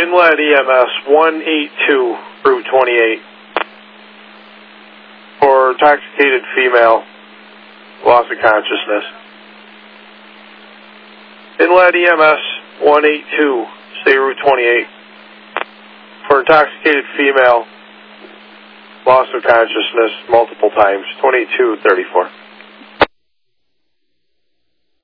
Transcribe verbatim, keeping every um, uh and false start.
Inlet E M S one eight two, Route twenty-eight. For intoxicated female, loss of consciousness. Inlet E M S one eight two, stay Route twenty-eight. For intoxicated female, loss of consciousness multiple times, twenty-two thirty-four.